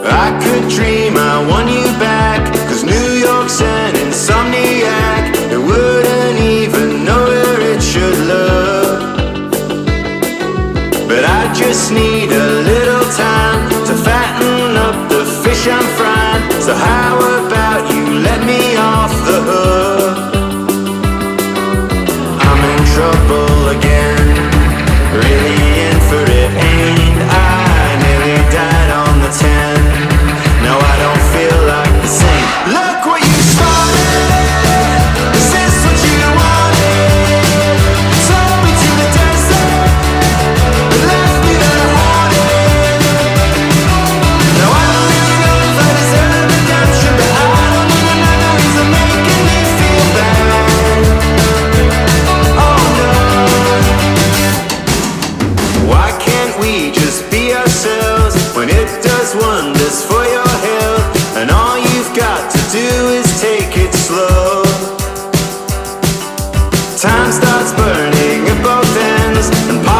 I could dream I won you back, 'cause New York's an insomniac. It wouldn't even know where it should look. But I just need a little time to fatten up the fish I'm frying. So how about you let me off the hook? I'm in trouble again, really in for it, ain't I? Nearly died on the 10. Now I don't feel like the same. Look what you started. Is this what you wanted? Told me to the desert, but left me there haunted. Now I don't really know if I deserve redemption, but I don't need the memories of making me feel bad. Oh no. Why can't we just be ourselves when it does wonders for your health? And all you've got to do is take it slow. Time starts burning at both ends, and